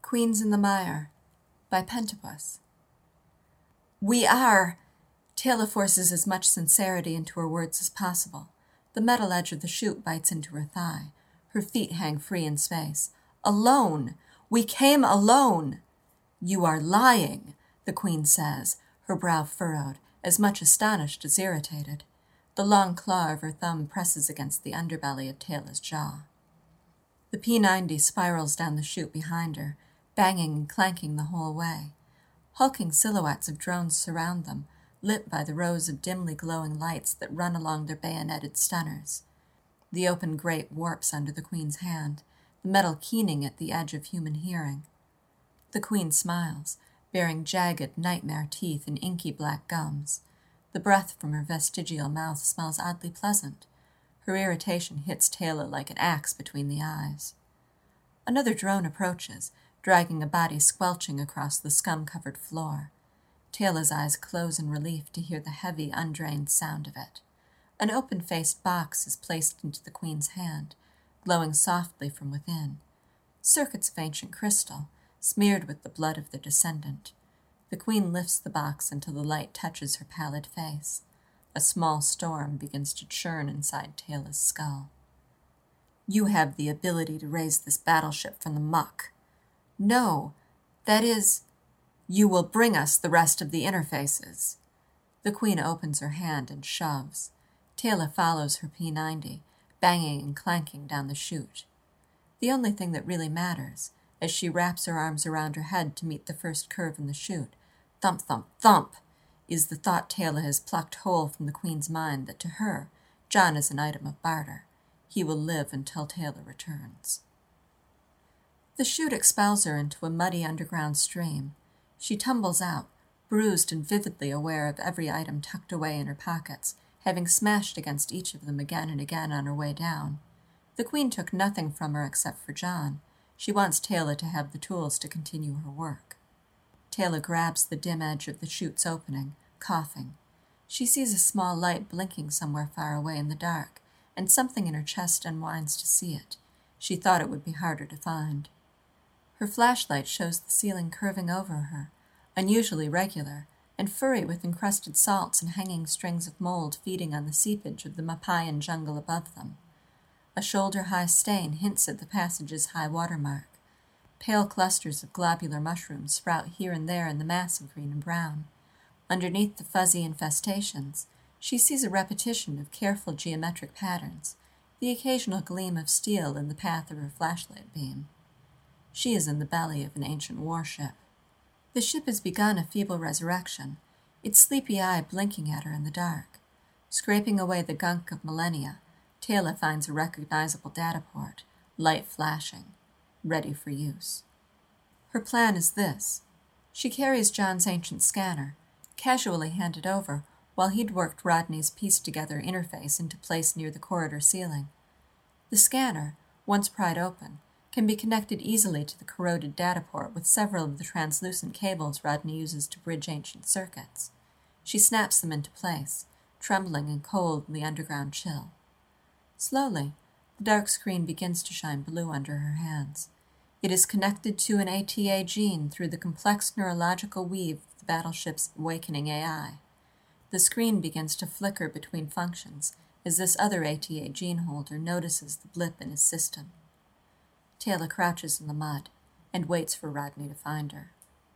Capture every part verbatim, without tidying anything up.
Queens in the Mire by Pentapuss. We are! Tayla forces as much sincerity into her words as possible. The metal edge of the chute bites into her thigh. Her feet hang free in space. Alone! We came alone! You are lying, the Queen says, her brow furrowed, as much astonished as irritated. The long claw of her thumb presses against the underbelly of Tayla's jaw. The P ninety spirals down the chute behind her, banging and clanking the whole way. Hulking silhouettes of drones surround them, lit by the rows of dimly glowing lights that run along their bayoneted stunners. The open grate warps under the Queen's hand, the metal keening at the edge of human hearing. The Queen smiles, bearing jagged nightmare teeth and inky black gums. The breath from her vestigial mouth smells oddly pleasant. Her irritation hits Tayla like an axe between the eyes. Another drone approaches, dragging a body squelching across the scum-covered floor. Tayla's eyes close in relief to hear the heavy, undrained sound of it. An open-faced box is placed into the Queen's hand, glowing softly from within. Circuits of ancient crystal, smeared with the blood of the descendant. The Queen lifts the box until the light touches her pallid face. A small storm begins to churn inside Tayla's skull. You have the ability to raise this battleship from the muck. No, that is, you will bring us the rest of the interfaces. The Queen opens her hand and shoves. Tayla follows her P ninety, banging and clanking down the chute. The only thing that really matters, as she wraps her arms around her head to meet the first curve in the chute, thump, thump, thump, is the thought Tayla has plucked whole from the Queen's mind that to her, John is an item of barter. He will live until Tayla returns. The chute expels her into a muddy underground stream. She tumbles out, bruised and vividly aware of every item tucked away in her pockets, having smashed against each of them again and again on her way down. The Queen took nothing from her except for John. She wants Tayla to have the tools to continue her work. Tayla grabs the dim edge of the chute's opening, coughing. She sees a small light blinking somewhere far away in the dark, and something in her chest unwinds to see it. She thought it would be harder to find. Her flashlight shows the ceiling curving over her, unusually regular, and furry with encrusted salts and hanging strings of mold feeding on the seepage of the Mapayan jungle above them. A shoulder-high stain hints at the passage's high water mark. Pale clusters of globular mushrooms sprout here and there in the mass of green and brown. Underneath the fuzzy infestations, she sees a repetition of careful geometric patterns, the occasional gleam of steel in the path of her flashlight beam. She is in the belly of an ancient warship. The ship has begun a feeble resurrection, its sleepy eye blinking at her in the dark. Scraping away the gunk of millennia, Tayla finds a recognizable data port, light flashing, ready for use. Her plan is this. She carries John's ancient scanner, casually handed over while he'd worked Rodney's pieced-together interface into place near the corridor ceiling. The scanner, once pried open, can be connected easily to the corroded data port with several of the translucent cables Rodney uses to bridge ancient circuits. She snaps them into place, trembling and cold in the underground chill. Slowly, the dark screen begins to shine blue under her hands. It is connected to an A T A gene through the complex neurological weave of the battleship's awakening A I. The screen begins to flicker between functions as this other A T A gene holder notices the blip in his system. Tayla crouches in the mud and waits for Rodney to find her.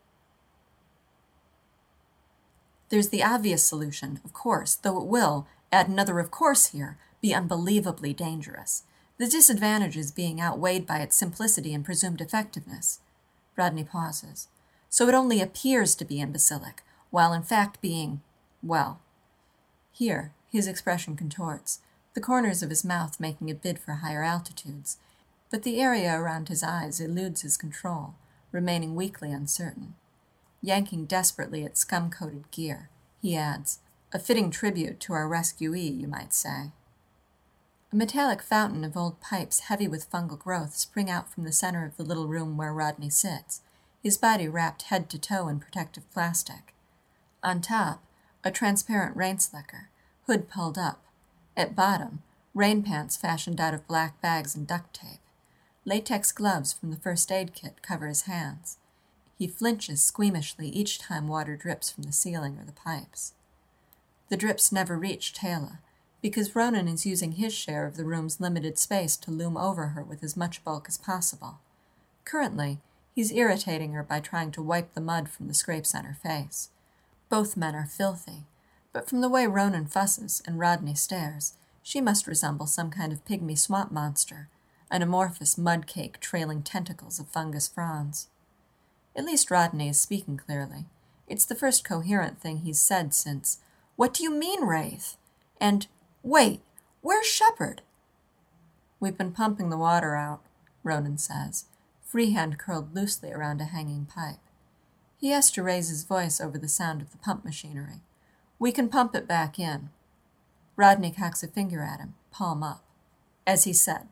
There's the obvious solution, of course, though it will, add another of course here, be unbelievably dangerous. The disadvantages being outweighed by its simplicity and presumed effectiveness. Rodney pauses. So it only appears to be imbecilic, while in fact being, well. Here, his expression contorts, the corners of his mouth making a bid for higher altitudes, but the area around his eyes eludes his control, remaining weakly uncertain. Yanking desperately at scum-coated gear, he adds, a fitting tribute to our rescuee, you might say. A metallic fountain of old pipes heavy with fungal growth spring out from the center of the little room where Rodney sits, his body wrapped head to toe in protective plastic. On top, a transparent rain slicker, hood pulled up. At bottom, rain pants fashioned out of black bags and duct tape. Latex gloves from the first aid kit cover his hands. He flinches squeamishly each time water drips from the ceiling or the pipes. The drips never reach Taylor, because Ronan is using his share of the room's limited space to loom over her with as much bulk as possible. Currently, he's irritating her by trying to wipe the mud from the scrapes on her face. Both men are filthy, but from the way Ronan fusses and Rodney stares, she must resemble some kind of pygmy swamp monster, an amorphous mud cake trailing tentacles of fungus fronds. At least Rodney is speaking clearly. It's the first coherent thing he's said since, "What do you mean, Wraith?" and, "Wait, where's Shepard?" "We've been pumping the water out," Ronan says, free hand curled loosely around a hanging pipe. He has to raise his voice over the sound of the pump machinery. "We can pump it back in." Rodney cocks a finger at him, palm up. As he said.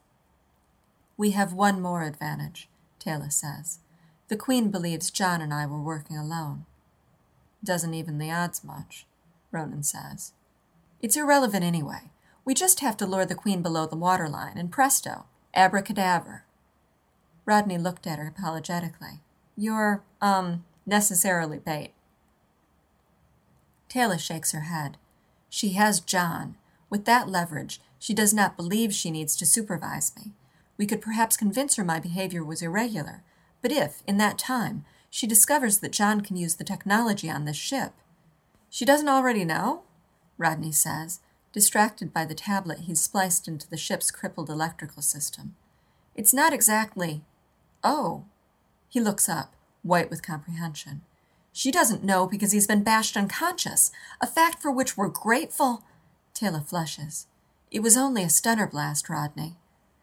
"We have one more advantage," Taylor says. "The Queen believes John and I were working alone." "Doesn't even the odds much," Ronan says. "It's irrelevant anyway. We just have to lure the Queen below the waterline, and presto, abracadabra." Rodney looked at her apologetically. "You're, um, necessarily bait." Taylor shakes her head. "She has John. With that leverage, she does not believe she needs to supervise me. We could perhaps convince her my behavior was irregular, but if, in that time, she discovers that John can use the technology on this ship—" "She doesn't already know?" Rodney says, distracted by the tablet he's spliced into the ship's crippled electrical system. "It's not exactly—" "Oh." He looks up, white with comprehension. "She doesn't know because he's been bashed unconscious, a fact for which we're grateful—" Taylor flushes. "It was only a stunner blast, Rodney."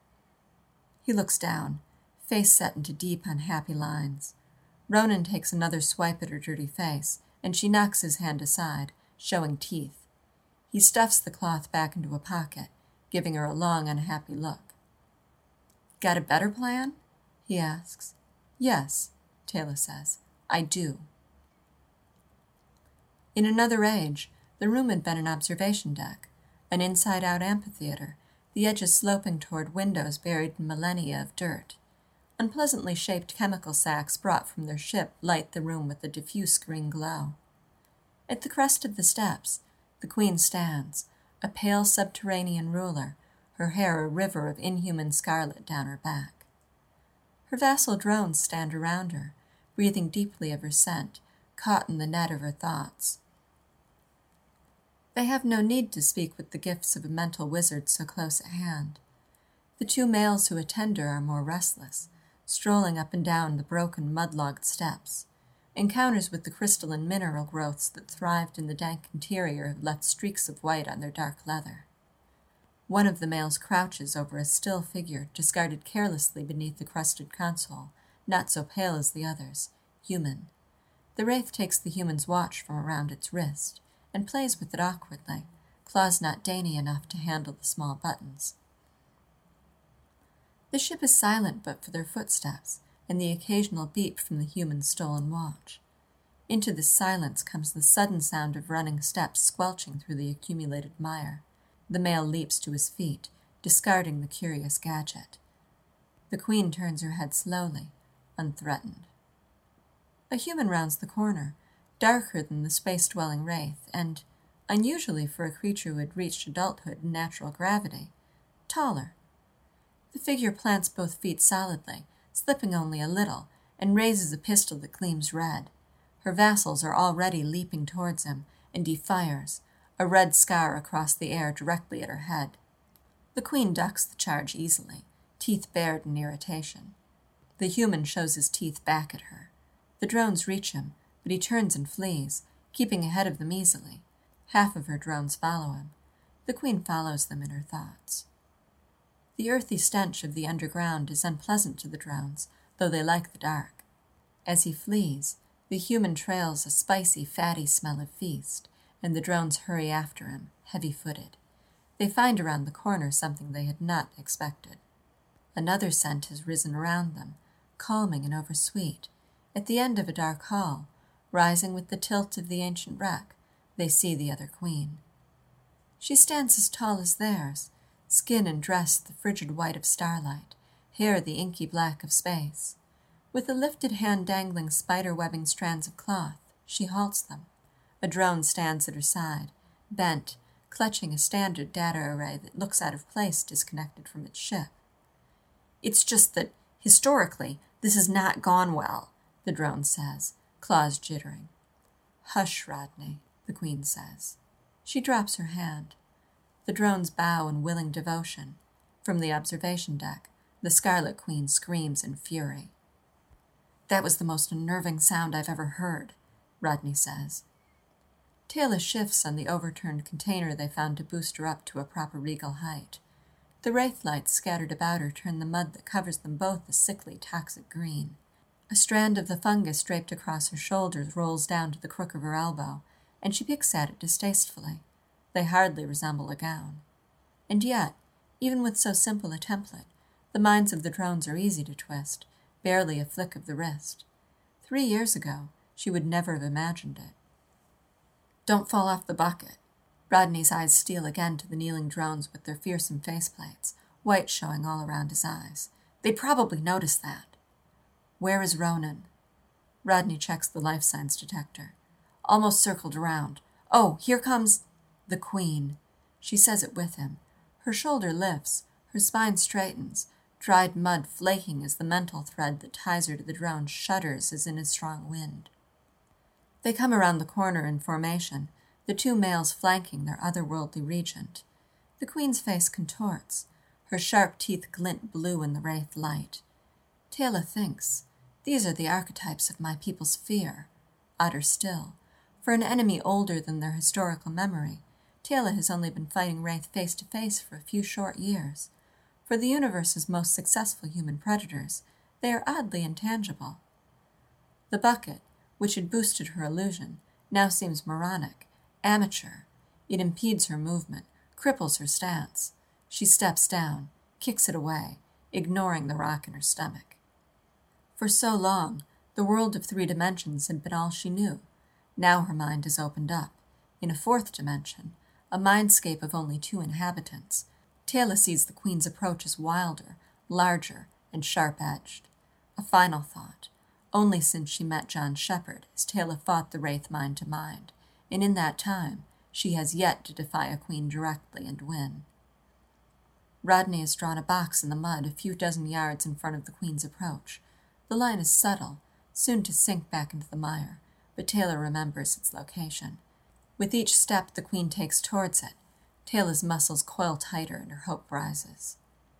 He looks down, face set into deep, unhappy lines. Ronan takes another swipe at her dirty face, and she knocks his hand aside, showing teeth. He stuffs the cloth back into a pocket, giving her a long, unhappy look. "Got a better plan?" he asks. "Yes," Taylor says. "I do." In another age, the room had been an observation deck, an inside-out amphitheater, the edges sloping toward windows buried in millennia of dirt. Unpleasantly shaped chemical sacks brought from their ship light the room with a diffuse green glow. At the crest of the steps, the Queen stands, a pale subterranean ruler, her hair a river of inhuman scarlet down her back. Her vassal drones stand around her, breathing deeply of her scent, caught in the net of her thoughts. They have no need to speak with the gifts of a mental wizard so close at hand. The two males who attend her are more restless, strolling up and down the broken, mud-logged steps. Encounters with the crystalline mineral growths that thrived in the dank interior have left streaks of white on their dark leather. One of the males crouches over a still figure discarded carelessly beneath the crusted console, not so pale as the others, human. The wraith takes the human's watch from around its wrist and plays with it awkwardly, claws not dainty enough to handle the small buttons. The ship is silent but for their footsteps and the occasional beep from the human's stolen watch. Into this silence comes the sudden sound of running steps squelching through the accumulated mire. The male leaps to his feet, discarding the curious gadget. The Queen turns her head slowly, unthreatened. A human rounds the corner, darker than the space-dwelling wraith, and, unusually for a creature who had reached adulthood in natural gravity, taller. The figure plants both feet solidly, slipping only a little, and raises a pistol that gleams red. Her vassals are already leaping towards him, and he fires, a red scar across the air directly at her head. The Queen ducks the charge easily, teeth bared in irritation. The human shows his teeth back at her. The drones reach him, but he turns and flees, keeping ahead of them easily. Half of her drones follow him. The Queen follows them in her thoughts. The earthy stench of the underground is unpleasant to the drones, though they like the dark. As he flees, the human trails a spicy, fatty smell of feast, and the drones hurry after him, heavy-footed. They find around the corner something they had not expected. Another scent has risen around them, calming and oversweet. At the end of a dark hall, rising with the tilt of the ancient wreck, they see the other Queen. She stands as tall as theirs, skin and dress the frigid white of starlight, hair the inky black of space. With a lifted hand dangling spider-webbing strands of cloth, she halts them. A drone stands at her side, bent, clutching a standard data array that looks out of place disconnected from its ship. "It's just that, historically, this has not gone well," the drone says, claws jittering. "Hush, Rodney," the Queen says. She drops her hand. The drones bow in willing devotion. From the observation deck, the Scarlet Queen screams in fury. "That was the most unnerving sound I've ever heard," Rodney says. Teyla shifts on the overturned container they found to boost her up to a proper regal height. The wraith lights scattered about her turn the mud that covers them both a sickly, toxic green. A strand of the fungus draped across her shoulders rolls down to the crook of her elbow, and she picks at it distastefully. They hardly resemble a gown. And yet, even with so simple a template, the minds of the drones are easy to twist, barely a flick of the wrist. Three years ago, she would never have imagined it. "Don't fall off the bucket." Rodney's eyes steal again to the kneeling drones with their fearsome faceplates, white showing all around his eyes. "They'd probably notice that." "Where is Ronan?" Rodney checks the life signs detector. "Almost circled around. Oh, here comes—" "the Queen." She says it with him. Her shoulder lifts, her spine straightens, dried mud flaking as the mental thread that ties her to the drone shudders as in a strong wind. They come around the corner in formation, the two males flanking their otherworldly regent. The Queen's face contorts. Her sharp teeth glint blue in the wraith light. Teyla thinks, "These are the archetypes of my people's fear." Odder still, for an enemy older than their historical memory, Teyla has only been fighting wraith face-to-face for a few short years. For the universe's most successful human predators, they are oddly intangible. The bucket, which had boosted her illusion, now seems moronic, amateur. It impedes her movement, cripples her stance. She steps down, kicks it away, ignoring the rock in her stomach. For so long, the world of three dimensions had been all she knew. Now her mind is opened up. In a fourth dimension, a mindscape of only two inhabitants, Teyla sees the Queen's approach as wilder, larger, and sharp-edged. A final thought. Only since she met John Shepherd has Teyla fought the wraith mind to mind, and in that time she has yet to defy a queen directly and win. Rodney has drawn a box in the mud a few dozen yards in front of the Queen's approach. The line is subtle, soon to sink back into the mire, but Teyla remembers its location. With each step the Queen takes towards it, Teyla's muscles coil tighter and her hope rises.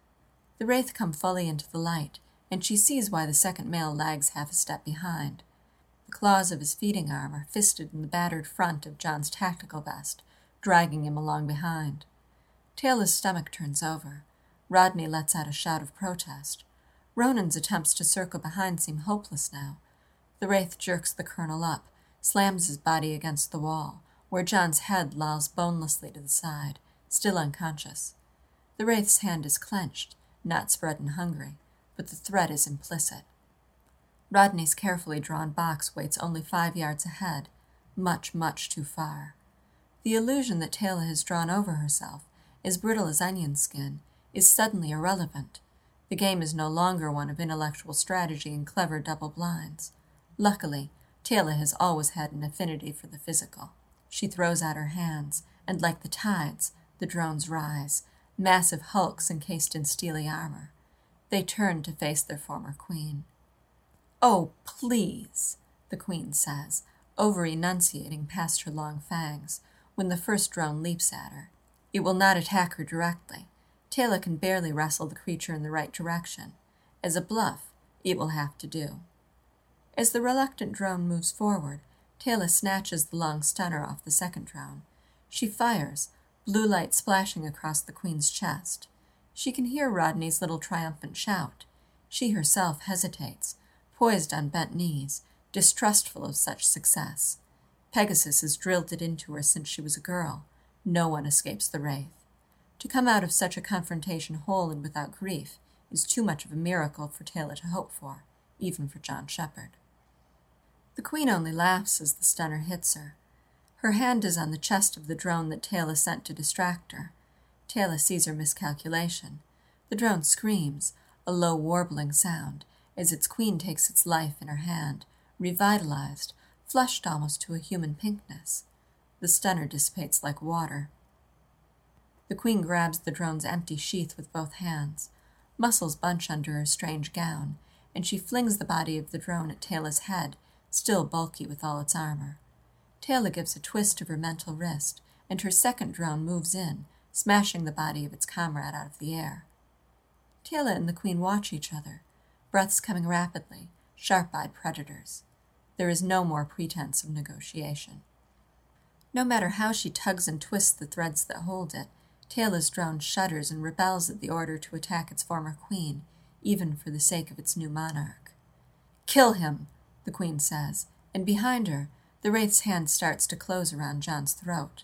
The wraith come fully into the light, and she sees why the second male lags half a step behind. The claws of his feeding arm are fisted in the battered front of John's tactical vest, dragging him along behind. Teyla's stomach turns over. Rodney lets out a shout of protest. Ronan's attempts to circle behind seem hopeless now. The wraith jerks the colonel up, slams his body against the wall, where John's head lolls bonelessly to the side, still unconscious. The wraith's hand is clenched, not spread and hungry, but the threat is implicit. Rodney's carefully drawn box waits only five yards ahead, much, much too far. The illusion that Teyla has drawn over herself, as brittle as onion skin, is suddenly irrelevant. The game is no longer one of intellectual strategy and clever double blinds. Luckily, Teyla has always had an affinity for the physical. She throws out her hands, and like the tides, the drones rise, massive hulks encased in steely armor. They turn to face their former queen. "Oh, please," the Queen says, over-enunciating past her long fangs, when the first drone leaps at her. It will not attack her directly. Teyla can barely wrestle the creature in the right direction. As a bluff, it will have to do. As the reluctant drone moves forward, Teyla snatches the long stunner off the second drone. She fires, blue light splashing across the Queen's chest. She can hear Rodney's little triumphant shout. She herself hesitates, poised on bent knees, distrustful of such success. Pegasus has drilled it into her since she was a girl. No one escapes the wraith. To come out of such a confrontation whole and without grief is too much of a miracle for Teyla to hope for, even for John Shepherd. The Queen only laughs as the stunner hits her. Her hand is on the chest of the drone that Teyla sent to distract her. Teyla sees her miscalculation. The drone screams, a low warbling sound, as its queen takes its life in her hand, revitalized, flushed almost to a human pinkness. The stunner dissipates like water. The queen grabs the drone's empty sheath with both hands. Muscles bunch under her strange gown, and she flings the body of the drone at Tayla's head, still bulky with all its armor. Tayla gives a twist of her mental wrist, and her second drone moves in, smashing the body of its comrade out of the air. Tayla and the queen watch each other, breaths coming rapidly, sharp-eyed predators. There is no more pretense of negotiation. No matter how she tugs and twists the threads that hold it, Tayla's drone shudders and rebels at the order to attack its former queen, even for the sake of its new monarch. "Kill him," the queen says, and behind her, the wraith's hand starts to close around Jon's throat.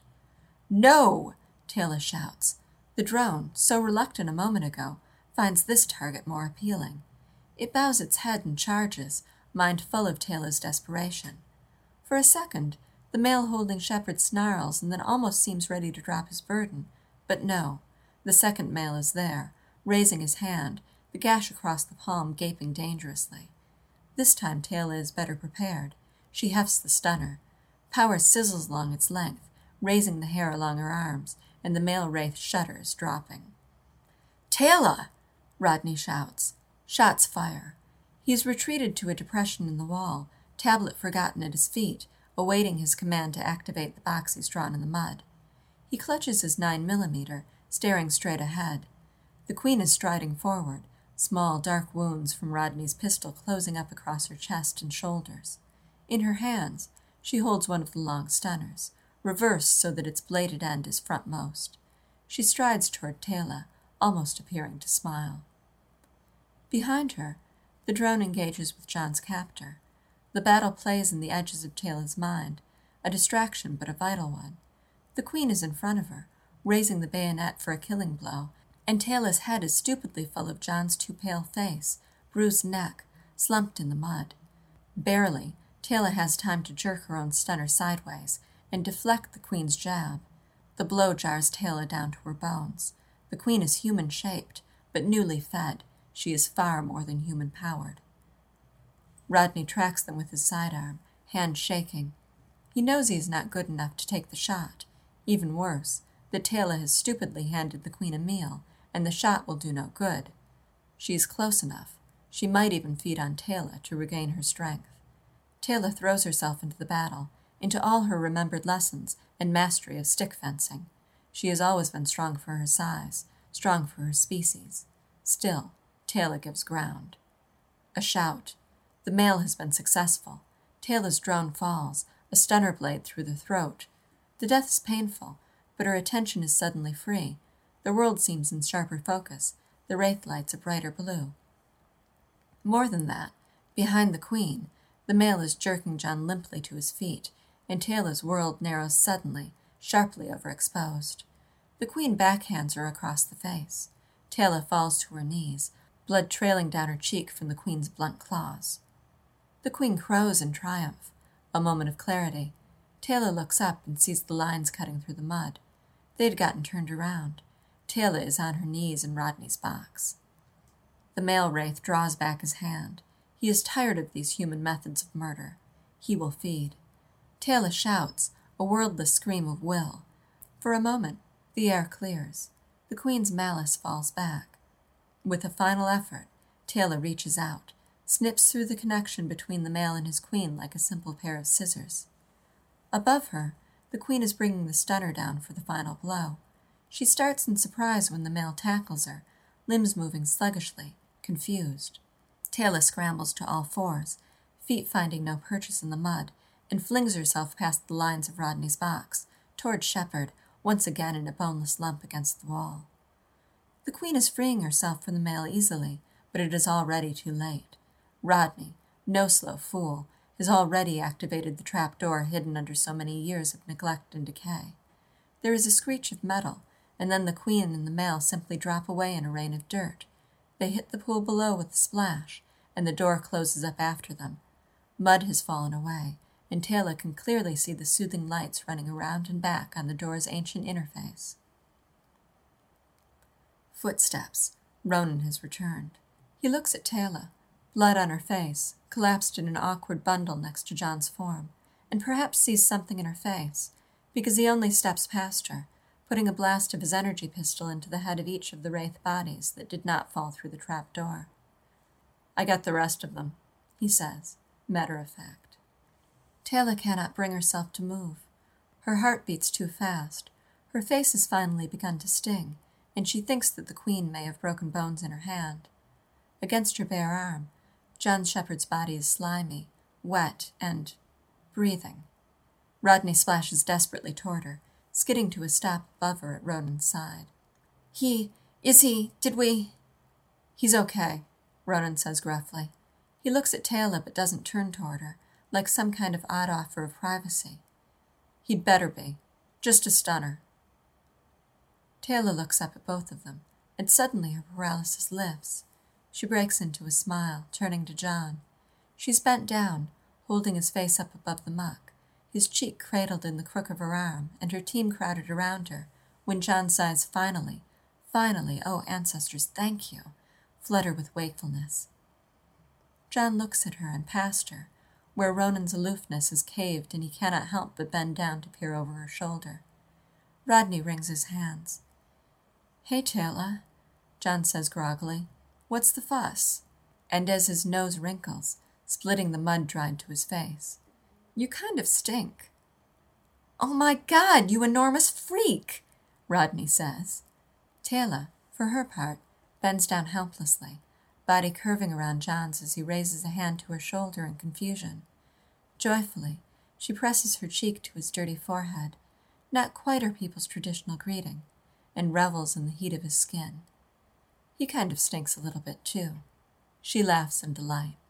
"No!" Tayla shouts. The drone, so reluctant a moment ago, finds this target more appealing. It bows its head and charges, mind full of Tayla's desperation. For a second, the male holding Shepherd snarls and then almost seems ready to drop his burden. But no, the second male is there, raising his hand, the gash across the palm gaping dangerously. This time Tayla is better prepared. She hefts the stunner. Power sizzles along its length, raising the hair along her arms, and the male wraith shudders, dropping. "Tayla!" Rodney shouts. Shots fire. He has retreated to a depression in the wall, tablet forgotten at his feet, awaiting his command to activate the box he's drawn in the mud. He clutches his nine millimeter, staring straight ahead. The queen is striding forward, small dark wounds from Rodney's pistol closing up across her chest and shoulders. In her hands, she holds one of the long stunners, reversed so that its bladed end is frontmost. She strides toward Tayla, almost appearing to smile. Behind her, the drone engages with Jon's captor. The battle plays in the edges of Tayla's mind, a distraction but a vital one. The queen is in front of her, raising the bayonet for a killing blow, and Tayla's head is stupidly full of Jon's too pale face, bruised neck, slumped in the mud. Barely, Tayla has time to jerk her own stunner sideways and deflect the queen's jab. The blow jars Tayla down to her bones. The queen is human-shaped, but newly fed. She is far more than human-powered. Rodney tracks them with his sidearm, hand shaking. He knows he is not good enough to take the shot. Even worse, that Tayla has stupidly handed the queen a meal, and the shot will do no good. She is close enough. She might even feed on Tayla to regain her strength. Tayla throws herself into the battle, into all her remembered lessons and mastery of stick fencing. She has always been strong for her size, strong for her species. Still, Tayla gives ground. A shout. The male has been successful. Tayla's drone falls, a stunner blade through the throat. The death is painful, but her attention is suddenly free. The world seems in sharper focus, the wraith lights a brighter blue. More than that, behind the queen, the male is jerking Jon limply to his feet, and Tayla's world narrows suddenly, sharply overexposed. The queen backhands her across the face. Tayla falls to her knees, blood trailing down her cheek from the queen's blunt claws. The queen crows in triumph. A moment of clarity. Tayla looks up and sees the lines cutting through the mud. They had gotten turned around. Tayla is on her knees in Rodney's box. The male wraith draws back his hand. He is tired of these human methods of murder. He will feed. Tayla shouts, a wordless scream of will. For a moment, the air clears. The queen's malice falls back. With a final effort, Tayla reaches out, snips through the connection between the male and his queen like a simple pair of scissors. Above her, the queen is bringing the stunner down for the final blow. She starts in surprise when the male tackles her, limbs moving sluggishly, confused. Tayla scrambles to all fours, feet finding no purchase in the mud, and flings herself past the lines of Rodney's box, toward Shepherd, once again in a boneless lump against the wall. The queen is freeing herself from the male easily, but it is already too late. Rodney, no slow fool, has already activated the trap door hidden under so many years of neglect and decay. There is a screech of metal, and then the queen and the male simply drop away in a rain of dirt. They hit the pool below with a splash, and the door closes up after them. Mud has fallen away, and Tayla can clearly see the soothing lights running around and back on the door's ancient interface. Footsteps. Ronan has returned. He looks at Taylor, blood on her face, collapsed in an awkward bundle next to John's form, and perhaps sees something in her face, because he only steps past her, putting a blast of his energy pistol into the head of each of the wraith bodies that did not fall through the trap door. "I got the rest of them," he says, matter of fact. Taylor cannot bring herself to move. Her heart beats too fast. Her face has finally begun to sting, and she thinks that the Queen may have broken bones in her hand. Against her bare arm, John Shepherd's body is slimy, wet, and breathing. Rodney splashes desperately toward her, skidding to a stop above her at Ronan's side. He, is he, did we? He's okay, Ronan says gruffly. He looks at Taylor but doesn't turn toward her, like some kind of odd offer of privacy. He'd better be. Just a stunner. Taylor looks up at both of them, and suddenly her paralysis lifts. She breaks into a smile, turning to John. She's bent down, holding his face up above the muck, his cheek cradled in the crook of her arm, and her team crowded around her, when John's eyes finally, finally, oh, ancestors, thank you, flutter with wakefulness. John looks at her and past her, where Ronan's aloofness is caved and he cannot help but bend down to peer over her shoulder. Rodney wrings his hands. "Hey, Taylor," John says groggily. "What's the fuss?" And as his nose wrinkles, splitting the mud dried to his face, "You kind of stink." "Oh, my God, you enormous freak," Rodney says. Taylor, for her part, bends down helplessly, body curving around John's as he raises a hand to her shoulder in confusion. Joyfully, she presses her cheek to his dirty forehead, not quite her people's traditional greeting, and revels in the heat of his skin. He kind of stinks a little bit, too. She laughs in delight.